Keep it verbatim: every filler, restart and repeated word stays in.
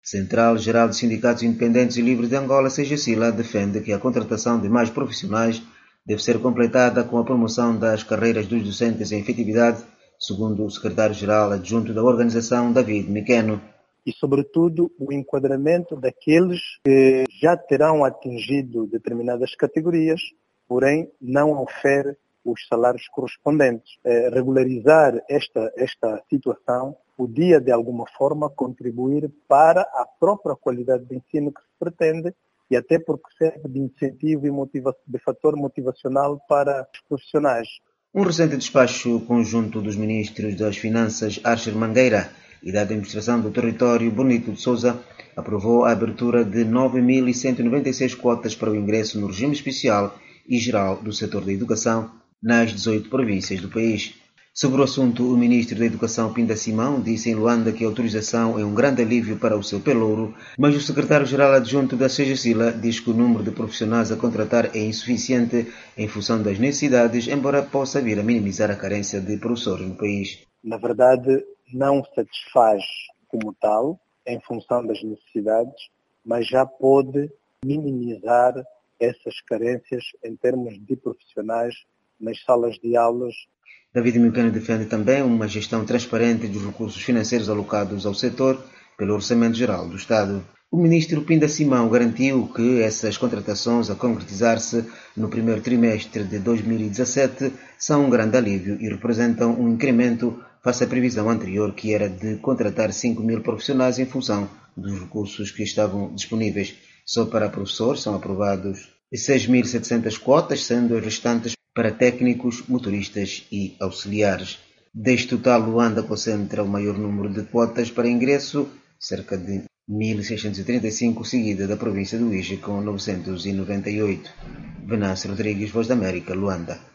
Central-Geral dos Sindicatos Independentes e Livres de Angola, Segecila, defende que a contratação de mais profissionais deve ser completada com a promoção das carreiras dos docentes em efetividade, segundo o secretário-geral adjunto da organização, David Miqueno. E, sobretudo, o enquadramento daqueles que já terão atingido determinadas categorias, porém não oferem os salários correspondentes. É, regularizar esta, esta situação podia, de alguma forma, contribuir para a própria qualidade de ensino que se pretende e até porque serve de incentivo e motiva- de fator motivacional para os profissionais. Um recente despacho conjunto dos ministros das Finanças, Archer Mangueira, e da Administração do Território, Bonito de Sousa, aprovou a abertura de nove mil cento e noventa e seis cotas para o ingresso no regime especial e geral do setor da educação nas dezoito províncias do país. Sobre o assunto, o ministro da Educação, Pinda Simão, disse em Luanda que a autorização é um grande alívio para o seu pelouro, mas o secretário-geral adjunto da Segecila diz que o número de profissionais a contratar é insuficiente em função das necessidades, embora possa vir a minimizar a carência de professores no país. Na verdade, não satisfaz como tal, em função das necessidades, mas já pode minimizar essas carências em termos de profissionais nas salas de aulas. David Miqueno defende também uma gestão transparente dos recursos financeiros alocados ao setor pelo Orçamento Geral do Estado. O ministro Pinda Simão garantiu que essas contratações a concretizar-se no primeiro trimestre de dois mil e dezassete são um grande alívio e representam um incremento face à previsão anterior, que era de contratar cinco mil profissionais em função dos recursos que estavam disponíveis. Só para professores são aprovados seis mil e setecentas cotas, sendo as restantes para técnicos, motoristas e auxiliares. Deste total, Luanda concentra o maior número de cotas para ingresso, cerca de mil seiscentos e trinta e cinco, seguida da província do Ije, com novecentos e noventa e oito. Venâncio Rodrigues, Voz da América, Luanda.